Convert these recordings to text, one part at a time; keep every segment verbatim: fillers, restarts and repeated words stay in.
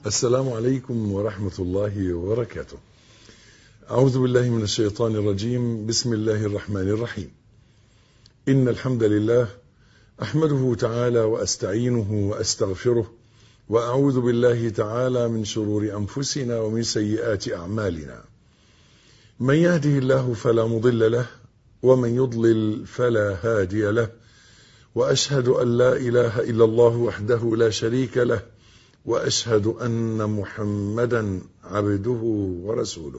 السلام عليكم ورحمة الله وبركاته. أعوذ بالله من الشيطان الرجيم. بسم الله الرحمن الرحيم. إن الحمد لله أحمده تعالى وأستعينه وأستغفره، وأعوذ بالله تعالى من شرور أنفسنا ومن سيئات أعمالنا. من يهده الله فلا مضل له، ومن يضلل فلا هادي له، وأشهد أن لا إله إلا الله وحده لا شريك له، وأشهد أن محمدا عبده ورسوله.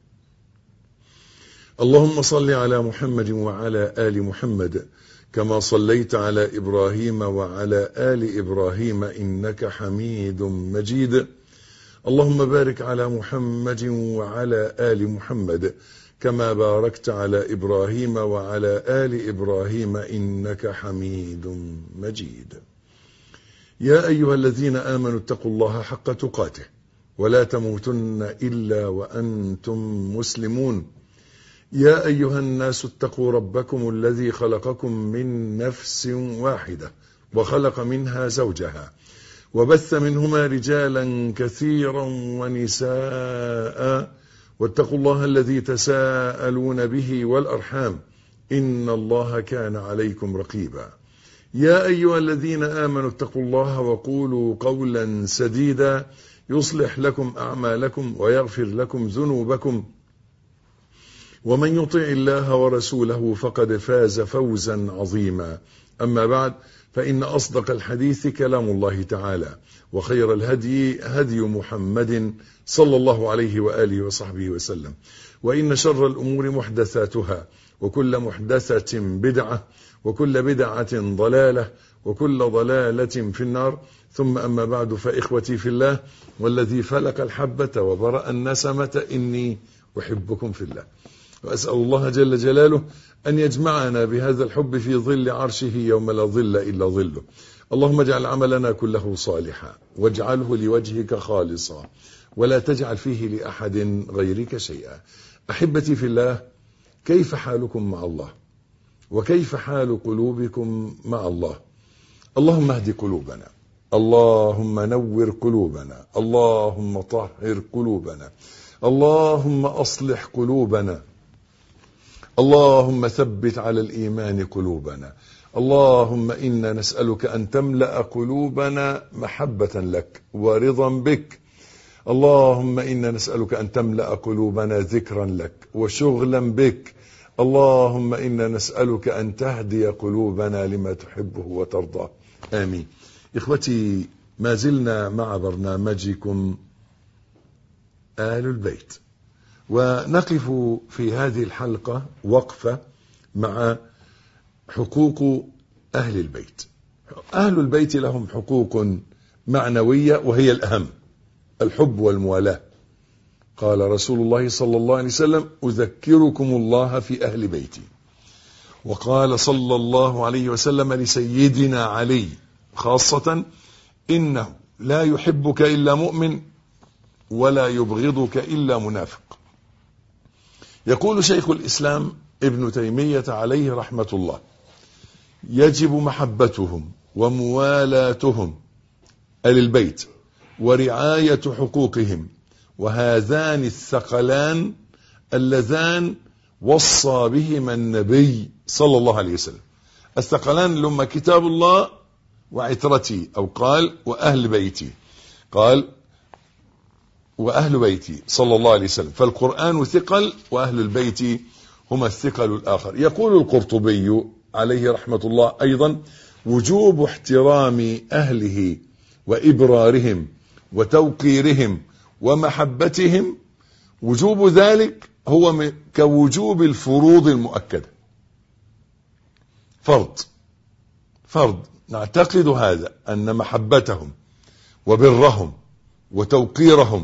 اللهم صل على محمد وعلى آل محمد كما صليت على إبراهيم وعلى آل إبراهيم إنك حميد مجيد. اللهم بارك على محمد وعلى آل محمد كما باركت على إبراهيم وعلى آل إبراهيم إنك حميد مجيد. يا أيها الذين آمنوا اتقوا الله حق تقاته ولا تموتن إلا وأنتم مسلمون. يا أيها الناس اتقوا ربكم الذي خلقكم من نفس واحدة وخلق منها زوجها وبث منهما رجالا كثيرا ونساء، واتقوا الله الذي تساءلون به والأرحام إن الله كان عليكم رقيبا. يا أيها الذين آمنوا اتقوا الله وقولوا قولا سديدا يصلح لكم أعمالكم ويغفر لكم ذنوبكم، ومن يطع الله ورسوله فقد فاز فوزا عظيما. أما بعد، فإن أصدق الحديث كلام الله تعالى، وخير الهدي هدي محمد صلى الله عليه وآله وصحبه وسلم، وإن شر الأمور محدثاتها، وكل محدثة بدعة، وكل بدعة ضلالة، وكل ضلالة في النار. ثم أما بعد، فإخوتي في الله والذي فلق الحبة وبرأ النسمة إني أحبكم في الله، وأسأل الله جل جلاله أن يجمعنا بهذا الحب في ظل عرشه يوم لا ظل إلا ظله. اللهم اجعل عملنا كله صالحا، واجعله لوجهك خالصا، ولا تجعل فيه لأحد غيرك شيئا. أحبتي في الله، كيف حالكم مع الله؟ وكيف حال قلوبكم مع الله؟ اللهم اهد قلوبنا، اللهم نور قلوبنا، اللهم طهر قلوبنا، اللهم أصلح قلوبنا، اللهم ثبت على الإيمان قلوبنا. اللهم إنا نسألك أن تملأ قلوبنا محبة لك ورضا بك. اللهم إنا نسألك أن تملأ قلوبنا ذكرا لك وشغلا بك. اللهم إنا نسألك أن تهدي قلوبنا لما تحبه وترضاه. آمين. إخوتي، ما زلنا مع برنامجكم آل البيت، ونقف في هذه الحلقة وقفة مع حقوق أهل البيت. أهل البيت لهم حقوق معنوية وهي الأهم، الحب والموالاة. قال رسول الله صلى الله عليه وسلم: أذكركم الله في أهل بيتي. وقال صلى الله عليه وسلم لسيدنا علي خاصة: إنه لا يحبك إلا مؤمن ولا يبغضك إلا منافق. يقول شيخ الإسلام ابن تيمية عليه رحمة الله: يجب محبتهم وموالاتهم أهل البيت ورعاية حقوقهم، وهذان الثقلان اللذان وصى بهما النبي صلى الله عليه وسلم. الثقلان لما كتاب الله وعترتي، أو قال وأهل بيتي، قال وأهل بيتي صلى الله عليه وسلم. فالقرآن ثقل، وأهل البيت هم الثقل الآخر. يقول القرطبي عليه رحمة الله أيضا: وجوب احترام أهله وإبرارهم وتوقيرهم ومحبتهم، وجوب ذلك هو كوجوب الفروض المؤكدة. فرض فرض نعتقد هذا، أن محبتهم وبرهم وتوقيرهم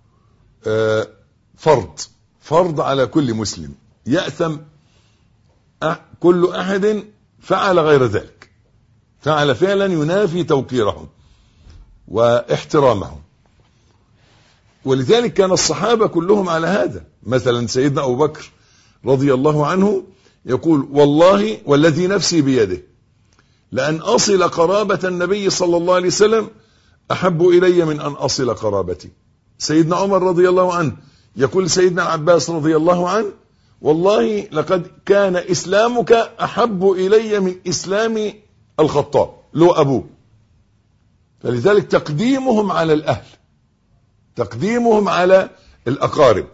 فرض فرض على كل مسلم. يأثم كل أحد فعل غير ذلك، فعل فعلا ينافي توقيرهم واحترامهم. ولذلك كان الصحابة كلهم على هذا. مثلا سيدنا أبو بكر رضي الله عنه يقول: والله والذي نفسي بيده لأن أصل قرابة النبي صلى الله عليه وسلم أحب إلي من أن أصل قرابتي. سيدنا عمر رضي الله عنه يقول سيدنا العباس رضي الله عنه والله لقد كان إسلامك أحب إلي من إسلام الخطاب له أبوه. فلذلك تقديمهم على الأهل، تقديمهم على الأقارب،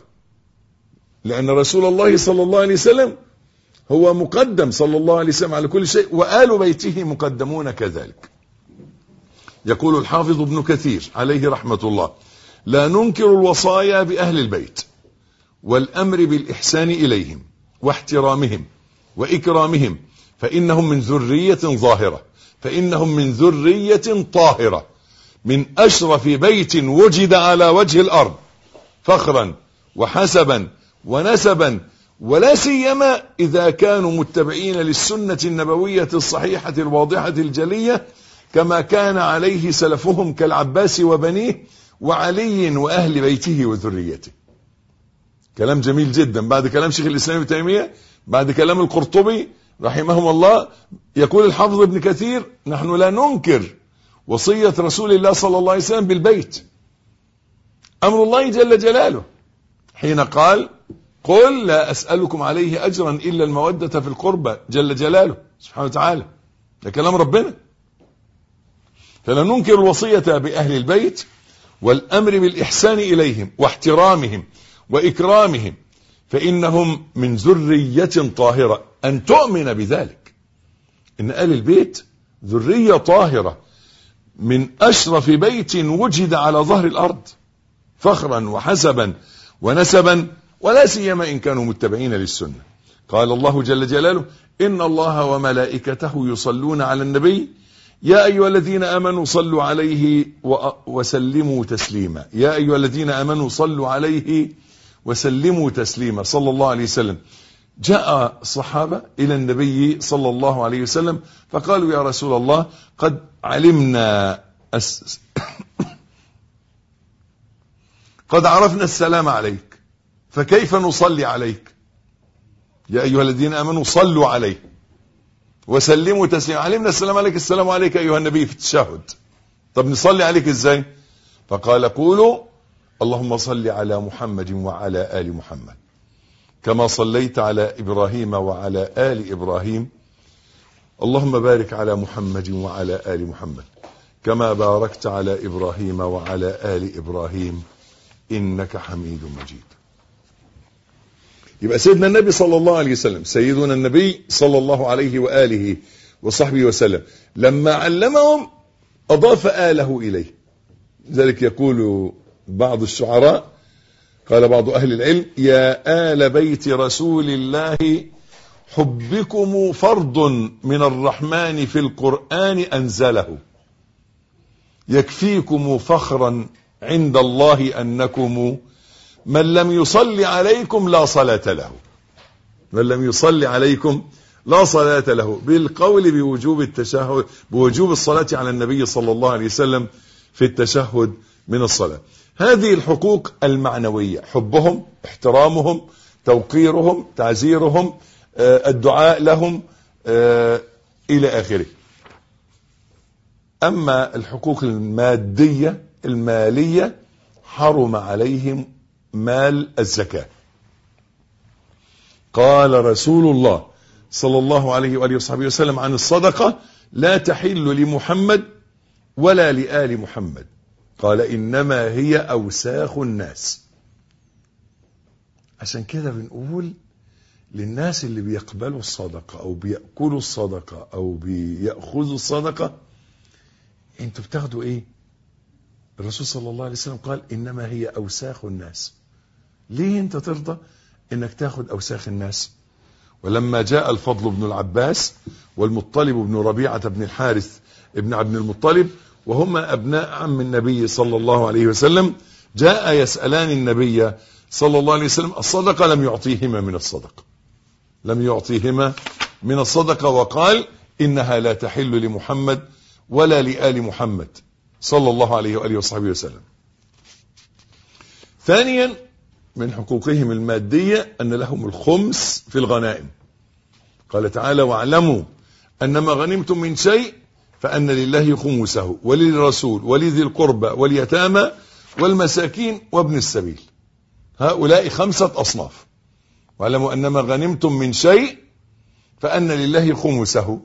لأن رسول الله صلى الله عليه وسلم هو مقدم صلى الله عليه وسلم على كل شيء، وآل بيته مقدمون كذلك. يقول الحافظ ابن كثير عليه رحمة الله: لا ننكر الوصايا بأهل البيت والأمر بالإحسان إليهم واحترامهم وإكرامهم، فإنهم من ذرية ظاهرة، فإنهم من ذرية طاهرة، من أشرف بيت وجد على وجه الأرض فخرا وحسبا ونسبا، ولا سيما إذا كانوا متبعين للسنة النبوية الصحيحة الواضحة الجلية كما كان عليه سلفهم كالعباس وبنيه وعلي وأهل بيته وذريته. كلام جميل جدا. بعد كلام شيخ الإسلام ابن تيمية، بعد كلام القرطبي رحمهم الله، يقول الحافظ ابن كثير: نحن لا ننكر وصية رسول الله صلى الله عليه وسلم بالبيت، أمر الله جل جلاله حين قال: قل لا أسألكم عليه أجرا إلا المودة في القربى، جل جلاله سبحانه وتعالى. ده كلام ربنا. فلا ننكر الوصية بأهل البيت والأمر بالإحسان إليهم واحترامهم وإكرامهم، فإنهم من ذرية طاهرة. أن تؤمن بذلك، إن آل البيت ذرية طاهرة من أشرف بيت وجد على ظهر الأرض فخرا وحسبا ونسبا، ولا سيما إن كانوا متبعين للسنة. قال الله جل جلاله: إن الله وملائكته يصلون على النبي يا أيها الذين آمنوا صلوا عليه وسلموا تسليما. يا أيها الذين آمنوا صلوا عليه وسلموا تسليما صلى الله عليه وسلم. جاء الصحابة إلى النبي صلى الله عليه وسلم فقالوا: يا رسول الله، قد علمنا أس... قد عرفنا السلام عليك، فكيف نصلي عليك؟ يا أيها الذين آمنوا صلوا عليه وسلموا تسليما. علمنا السلام عليك، السلام عليك أيها النبي في التشهد، طب نصلي عليك إزاي؟ فقال: قولوا اللهم صل على محمد وعلى آل محمد كما صليت على إبراهيم وعلى آل إبراهيم، اللهم بارك على محمد وعلى آل محمد كما باركت على إبراهيم وعلى آل إبراهيم إنك حميد مجيد. يبقى سيدنا النبي صلى الله عليه وسلم، سيدنا النبي صلى الله عليه وآله وصحبه وسلم، لما علمهم أضاف آله إليه. ذلك يقول بعض الشعراء، قال بعض أهل العلم: يا آل بيت رسول الله حبكم فرض من الرحمن في القرآن أنزله، يكفيكم فخرا عند الله أنكم من لم يصلي عليكم لا صلاة له. من لم يصلي عليكم لا صلاة له، بالقول بوجوب التشهد، بوجوب الصلاة على النبي صلى الله عليه وسلم في التشهد من الصلاة. هذه الحقوق المعنوية: حبهم، احترامهم، توقيرهم، تعزيرهم، الدعاء لهم إلى آخره. أما الحقوق المادية المالية حرم عليهم مال الزكاة. قال رسول الله صلى الله عليه وآله وصحبه وسلم عن الصدقة: لا تحل لمحمد ولا لآل محمد، قال: إنما هي أوساخ الناس. عشان كده بنقول للناس اللي بيقبلوا الصدقة أو بيأكلوا الصدقة أو بيأخذوا الصدقة: انتوا بتاخدوا ايه؟ الرسول صلى الله عليه وسلم قال: إنما هي أوساخ الناس. ليه انت ترضى انك تاخد أوساخ الناس؟ ولما جاء الفضل بن العباس والمطلب بن ربيعة بن الحارث ابن عبد المطلب، وهما أبناء عم النبي صلى الله عليه وسلم، جاء يسألان النبي صلى الله عليه وسلم الصدقة، لم يعطيهما من الصدقة، لم يعطيهما من الصدقة، وقال: إنها لا تحل لمحمد ولا لآل محمد صلى الله عليه وآله وصحبه وسلم. ثانيا من حقوقهم المادية أن لهم الخمس في الغنائم. قال تعالى: واعلموا أنما غنمتم من شيء فأن لله خمسه وللرسول ولذي القربى واليتامى والمساكين وابن السبيل. هؤلاء خمسة أصناف. واعلموا أنما غنمتم من شيء فأن لله خمسه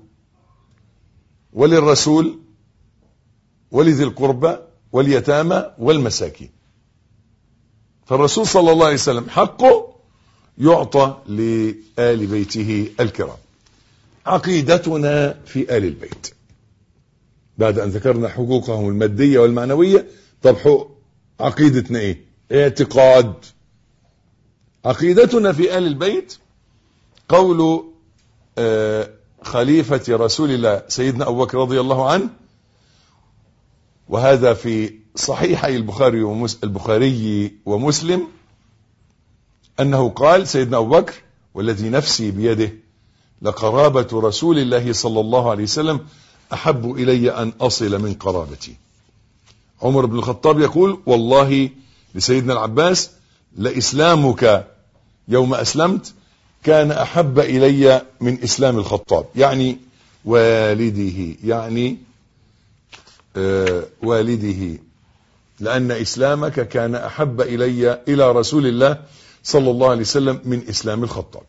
وللرسول ولذي القربى واليتامى والمساكين. فالرسول صلى الله عليه وسلم حقه يعطى لآل بيته الكرام. عقيدتنا في آل البيت بعد أن ذكرنا حقوقهم المادية والمعنوية. طب حقوق عقيدتنا ايه؟ اعتقاد. عقيدتنا في آل البيت قول آه خليفة رسول الله سيدنا أبو بكر رضي الله عنه، وهذا في صحيحي البخاري ومس البخاري ومسلم، أنه قال سيدنا أبو بكر: والذي نفسي بيده لقرابة رسول الله صلى الله عليه وسلم أحب إلي أن أصل من قرابتي. عمر بن الخطاب يقول: والله لسيدنا العباس لإسلامك يوم أسلمت كان أحب إلي من إسلام الخطاب، يعني والده، يعني آه والده، لأن إسلامك كان أحب إلي إلى رسول الله صلى الله عليه وسلم من إسلام الخطاب.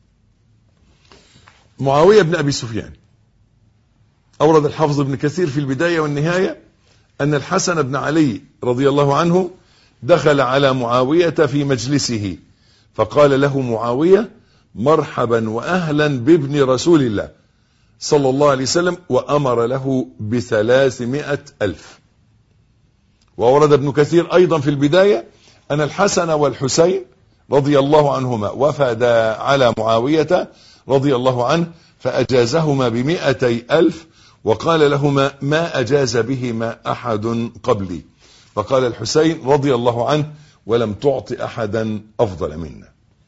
معاوية بن أبي سفيان أورد الحافظ ابن كثير في البداية والنهاية أن الحسن بن علي رضي الله عنه دخل على معاوية في مجلسه فقال له معاوية: مرحبا وأهلا بابن رسول الله صلى الله عليه وسلم، وأمر له بثلاثمائة ألف. وورد ابن كثير أيضا في البداية أن الحسن والحسين رضي الله عنهما وفدا على معاوية رضي الله عنه فأجازهما بمئتي ألف، وقال لهما: ما أجاز بهما أحد قبلي. فقال الحسين رضي الله عنه: ولم تعط أحدا أفضل منا.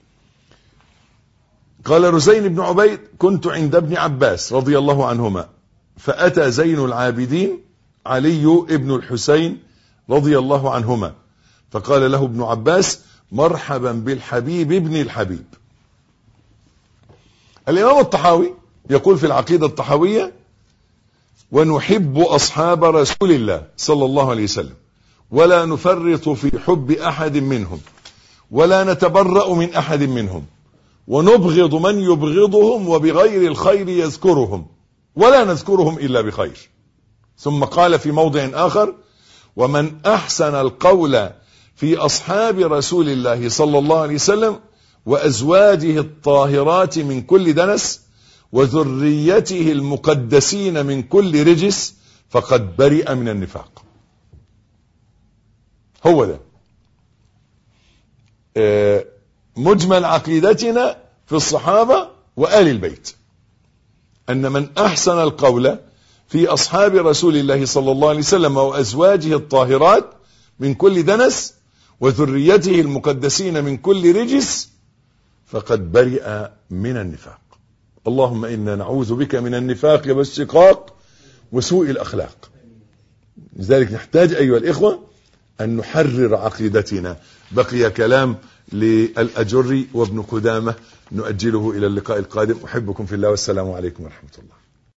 قال رزين بن عبيد: كنت عند ابن عباس رضي الله عنهما فأتى زين العابدين علي ابن الحسين رضي الله عنهما فقال له ابن عباس: مرحبا بالحبيب ابن الحبيب. الإمام الطحاوي يقول في العقيدة الطحاوية: ونحب أصحاب رسول الله صلى الله عليه وسلم ولا نفرط في حب أحد منهم ولا نتبرأ من أحد منهم ونبغض من يبغضهم وبغير الخير يذكرهم ولا نذكرهم إلا بخير. ثم قال في موضع آخر: ومن أحسن القول في أصحاب رسول الله صلى الله عليه وسلم وأزواجه الطاهرات من كل دنس وذريته المقدسين من كل رجس فقد برئ من النفاق. هو ده مجمل عقيدتنا في الصحابة وآل البيت، أن من أحسن القول في أصحاب رسول الله صلى الله عليه وسلم وأزواجه الطاهرات من كل دنس وذريته المقدسين من كل رجس فقد برئ من النفاق. اللهم إنا نعوذ بك من النفاق والشقاق وسوء الأخلاق. لذلك نحتاج أيها الإخوة أن نحرر عقيدتنا. بقي كلام للأجري وابن قدامة نؤجله إلى اللقاء القادم. أحبكم في الله والسلام عليكم ورحمة الله.